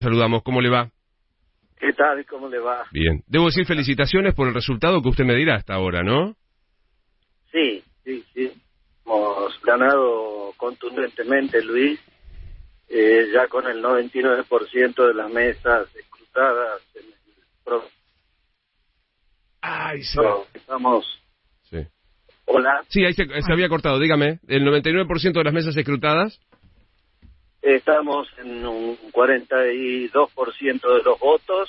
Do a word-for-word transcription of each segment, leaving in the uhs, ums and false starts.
Saludamos, ¿cómo le va? ¿Qué tal? ¿Cómo le va? Bien. Debo decir felicitaciones por el resultado que usted me dirá hasta ahora, ¿no? Sí, sí, sí. Hemos ganado contundentemente, Luis, eh, ya con el noventa y nueve por ciento de las mesas escrutadas en el pro... Ay, sí. No, estamos... Sí. Hola. Sí, ahí se, se había cortado, dígame. ¿El noventa y nueve por ciento de las mesas escrutadas? Estamos en un cuarenta y dos por ciento de los votos.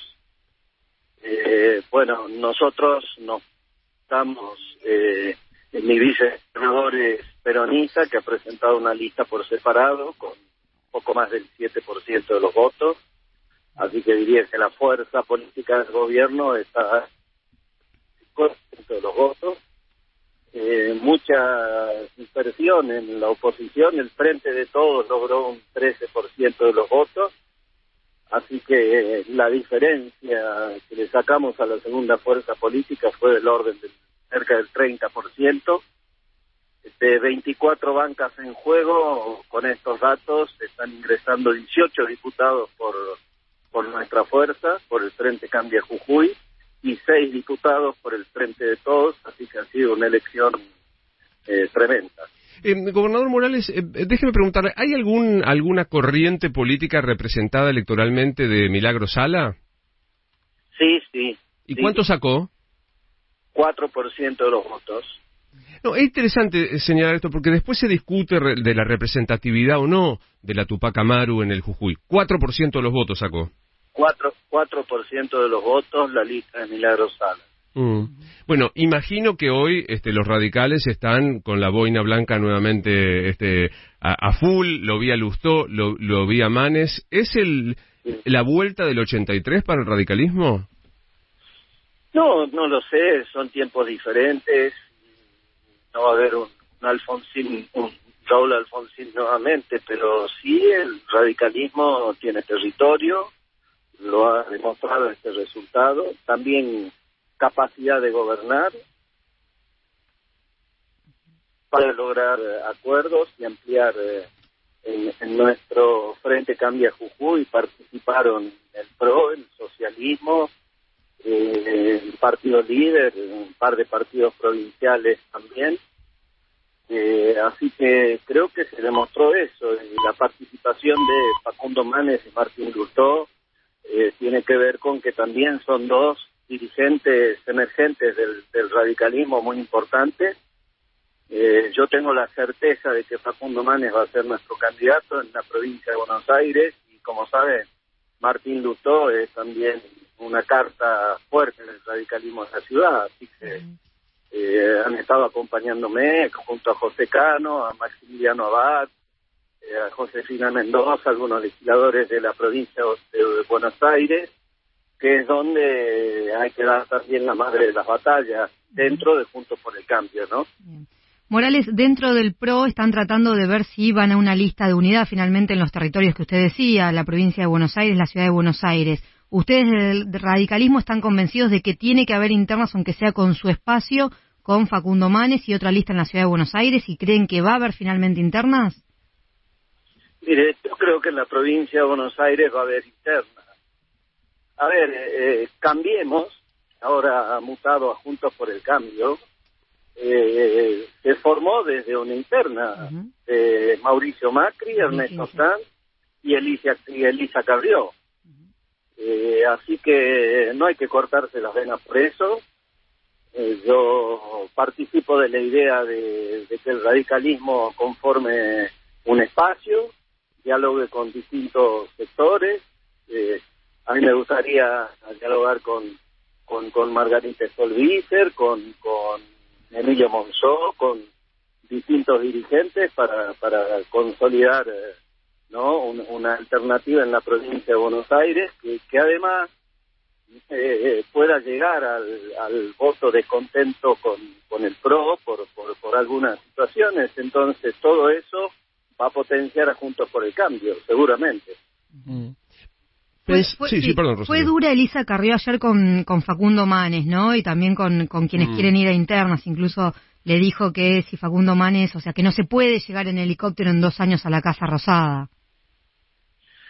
Eh, bueno, nosotros nos estamos... Eh, mi vicegobernador es peronista, que ha presentado una lista por separado con poco más del siete por ciento de los votos. Así que diría que la fuerza política del gobierno está con de los votos. Eh, mucha dispersión en la oposición. El Frente de Todos logró un trece por ciento de los votos. Así que eh, la diferencia que le sacamos a la segunda fuerza política fue del orden de cerca del treinta por ciento. De veinticuatro bancas en juego, con estos datos están ingresando dieciocho diputados por, por nuestra fuerza, por el Frente Cambia Jujuy, y seis diputados por el Frente de Todos, así que ha sido una elección eh, tremenda. Eh, Gobernador Morales, eh, déjeme preguntarle, ¿hay algún alguna corriente política representada electoralmente de Milagro Sala? Sí, sí. ¿Y sí. cuánto sacó? cuatro por ciento de los votos. No, es interesante señalar esto porque después se discute re- de la representatividad o no de la Tupac Amaru en el Jujuy. cuatro por ciento de los votos sacó. cuatro por ciento de los votos la lista de Milagro Sala. Mm. Bueno, imagino que hoy este, los radicales están con la boina blanca nuevamente este, a, a full. Lo vi a Lustó, lo, lo vi a Manes. ¿Es el la vuelta del ochenta y tres para el radicalismo? No, no lo sé, son tiempos diferentes. No va a haber un, un Alfonsín, un Raúl Alfonsín nuevamente, pero sí el radicalismo tiene territorio, lo ha demostrado este resultado, también capacidad de gobernar para lograr acuerdos y ampliar eh, en, en nuestro Frente Cambia Jujuy. Participaron el P R O, el socialismo, eh, el partido líder, un par de partidos provinciales también. Eh, así que creo que se demostró eso, y la participación de Facundo Manes y Martín Lustó eh, tiene que ver con que también son dos dirigentes emergentes del, del radicalismo muy importantes. Eh, yo tengo la certeza de que Facundo Manes va a ser nuestro candidato en la provincia de Buenos Aires, y como saben, Martín Lustó es también una carta fuerte en el radicalismo de la ciudad, así que eh, han estado acompañándome junto a José Cano, a Maximiliano Abad, eh, a Josefina Mendoza, algunos legisladores de la provincia de, de Buenos Aires, que es donde hay que dar también la madre de las batallas dentro de Juntos por el Cambio, ¿no? Bien. Morales, dentro del P R O están tratando de ver si van a una lista de unidad finalmente en los territorios que usted decía, la provincia de Buenos Aires, la ciudad de Buenos Aires. ¿Ustedes del radicalismo están convencidos de que tiene que haber internas, aunque sea con su espacio, con Facundo Manes y otra lista en la ciudad de Buenos Aires, y creen que va a haber finalmente internas? Mire, yo creo que en la provincia de Buenos Aires va a haber internas. A ver, eh, Cambiemos, ahora ha mutado a Juntos por el Cambio, eh, se formó desde una interna uh-huh. de Mauricio Macri, Ernesto Sanz y Elisa, y Elisa Carrió. Uh-huh. Eh, así que no hay que cortarse las venas por eso. Eh, yo participo de la idea de, de que el radicalismo conforme un espacio, dialogue con distintos sectores. Eh, a mí me gustaría dialogar con con, con Margarita Stolbizer, con, con Emilio Monzó, con distintos dirigentes para, para consolidar eh, no Un, una alternativa en la provincia de Buenos Aires que, que además eh, pueda llegar al, al voto descontento con, con el P R O por, por, por algunas situaciones. Entonces todo eso va a potenciar a Juntos por el Cambio, seguramente. Mm. Pues, fue, sí, sí, sí, perdón, fue Rosario. dura Elisa Carrió ayer con, con Facundo Manes, ¿no? Y también con, con quienes mm. quieren ir a internas. Incluso le dijo que si Facundo Manes, o sea, que no se puede llegar en helicóptero en dos años a la Casa Rosada.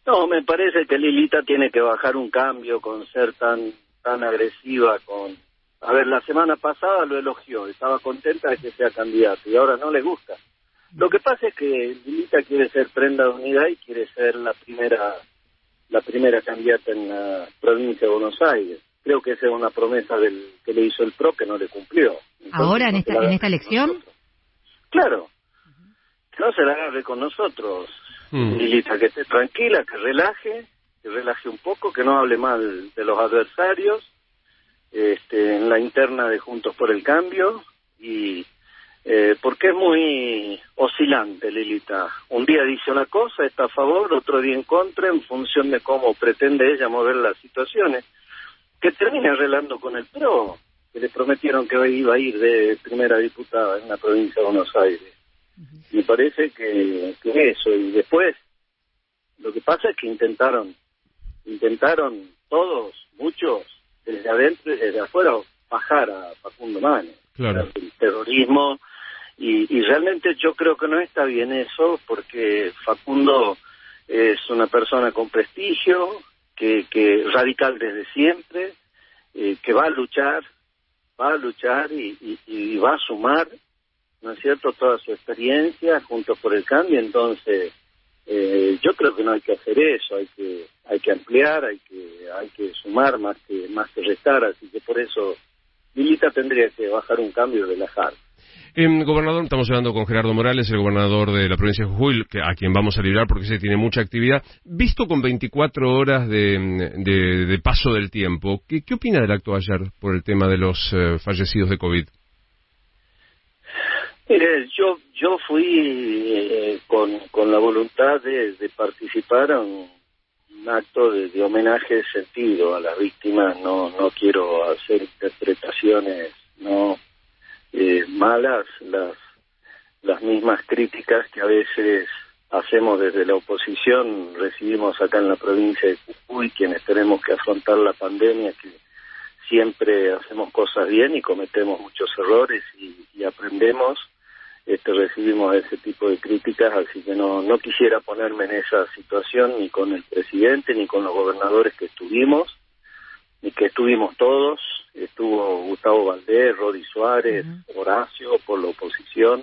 No, me parece que Lilita tiene que bajar un cambio con ser tan tan agresiva con... A ver, la semana pasada lo elogió, estaba contenta de que sea candidato y ahora no le gusta. Lo que pasa es que Lilita quiere ser prenda de unidad y quiere ser la primera la primera candidata en la provincia de Buenos Aires. Creo que esa es una promesa del que le hizo el P R O que no le cumplió. Entonces, ¿ahora en no esta en esta elección? Claro, que no se la agarre con nosotros. Mm. Lilita, que esté tranquila, que relaje, que relaje un poco, que no hable mal de los adversarios, este, en la interna de Juntos por el Cambio, y eh, porque es muy oscilante Lilita. Un día dice una cosa, está a favor, otro día en contra, en función de cómo pretende ella mover las situaciones, que termina arreglando con el P R O, que le prometieron que iba a ir de primera diputada en la provincia de Buenos Aires. Me parece que, que eso, y después lo que pasa es que intentaron intentaron todos, muchos, desde adentro y desde afuera, bajar a Facundo Manes. Claro. El terrorismo, y, y realmente yo creo que no está bien eso, porque Facundo es una persona con prestigio, que, que radical desde siempre, eh, que va a luchar, va a luchar y, y, y va a sumar, ¿no es cierto?, toda su experiencia Juntos por el Cambio. Entonces eh, yo creo que no hay que hacer eso, hay que hay que ampliar, hay que hay que sumar más que más que restar, así que por eso Lilita tendría que bajar un cambio y relajar. Eh, gobernador, estamos hablando con Gerardo Morales, el gobernador de la provincia de Jujuy, que, a quien vamos a librar porque se tiene mucha actividad. Visto con veinticuatro horas de, de, de paso del tiempo, ¿qué, qué opina del acto ayer por el tema de los eh, fallecidos de COVID? Mire, yo yo fui eh, con, con la voluntad de, de participar en un acto de, de homenaje sentido a las víctimas. No no quiero hacer interpretaciones no eh, malas, las las mismas críticas que a veces hacemos desde la oposición recibimos acá en la provincia de Jujuy, quienes tenemos que afrontar la pandemia, que siempre hacemos cosas bien y cometemos muchos errores y, y aprendemos. Este, recibimos ese tipo de críticas, así que no no quisiera ponerme en esa situación ni con el presidente ni con los gobernadores que estuvimos, ni que estuvimos todos. Estuvo Gustavo Valdés, Rodi Suárez, uh-huh. Horacio por la oposición,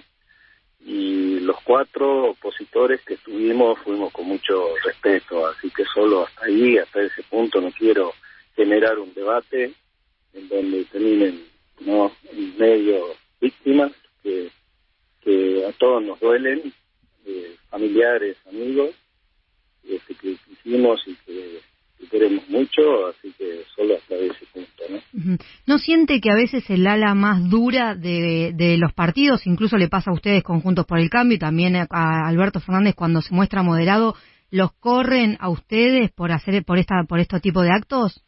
y los cuatro opositores que estuvimos fuimos con mucho respeto, así que solo hasta ahí, hasta ese punto. No quiero generar un debate en donde terminen no en medio víctimas que que a todos nos duelen, eh, familiares, amigos, este, que hicimos y que, que queremos mucho, así que solo hasta ese punto, ¿no? ¿No siente que a veces el ala más dura de, de los partidos, incluso le pasa a ustedes con Juntos por el Cambio y también a, a Alberto Fernández cuando se muestra moderado, los corren a ustedes por hacer por esta por este tipo de actos?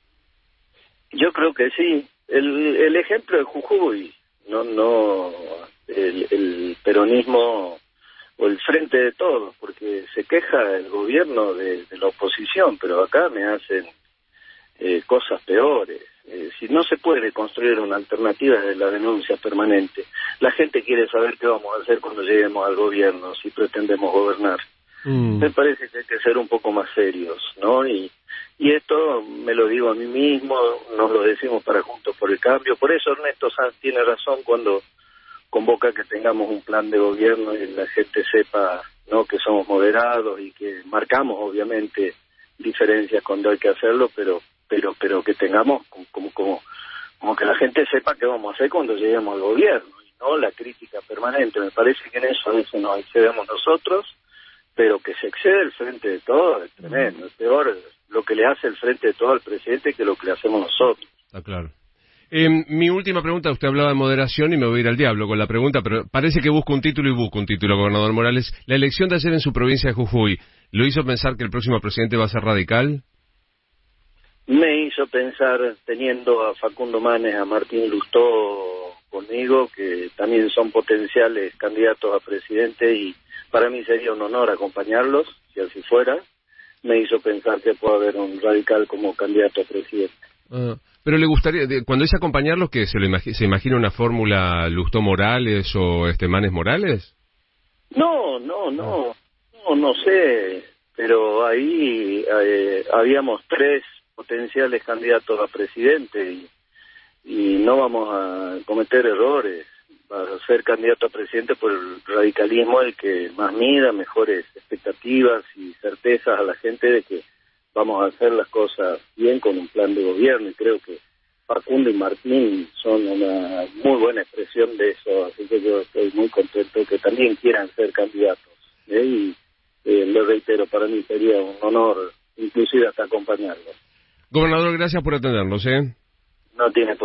Yo creo que sí. El, el ejemplo de Jujuy, no no el, el peronismo o el Frente de Todos, porque se queja el gobierno de, de la oposición, pero acá me hacen eh, cosas peores. Eh, si no se puede construir una alternativa de la denuncia permanente, la gente quiere saber qué vamos a hacer cuando lleguemos al gobierno, si pretendemos gobernar. Mm. Me parece que hay que ser un poco más serios, ¿no? Y, y esto me lo digo a mí mismo, nos lo decimos para Juntos por el Cambio. Por eso Ernesto Sanz tiene razón cuando convoca que tengamos un plan de gobierno y la gente sepa, ¿no?, que somos moderados y que marcamos obviamente diferencias cuando hay que hacerlo, pero pero pero que tengamos como como como, como que la gente sepa qué vamos a hacer cuando lleguemos al gobierno y no la crítica permanente. Me parece que en eso a veces nos excedemos nosotros, pero que se excede el Frente de Todos es tremendo. Es peor lo que le hace el Frente de Todos al presidente que lo que le hacemos nosotros. Está claro. Eh, mi última pregunta, usted hablaba de moderación y me voy a ir al diablo con la pregunta, pero parece que busco un título y busco un título, gobernador Morales. La elección de ayer en su provincia de Jujuy, ¿lo hizo pensar que el próximo presidente va a ser radical? Me hizo pensar, teniendo a Facundo Manes, a Martín Lustó conmigo, que también son potenciales candidatos a presidente, y para mí sería un honor acompañarlos, si así fuera. Me hizo pensar que puede haber un radical como candidato a presidente. Ah, pero le gustaría, cuando dice acompañarlos, que se, lo imagi- se imagina una fórmula Lustó Morales o este Manes Morales. No, no, no, no, no sé. pero ahí eh, habíamos tres potenciales candidatos a presidente y, y no vamos a cometer errores. Para ser candidato a presidente por el radicalismo el que más mida mejores expectativas y certezas a la gente de que vamos a hacer las cosas bien con un plan de gobierno, y creo que Facundo y Martín son una muy buena expresión de eso, así que yo estoy muy contento que también quieran ser candidatos, ¿eh? Y eh, le reitero, para mí sería un honor inclusive hasta acompañarlos. Gobernador, gracias por atendernos, ¿eh? No tiene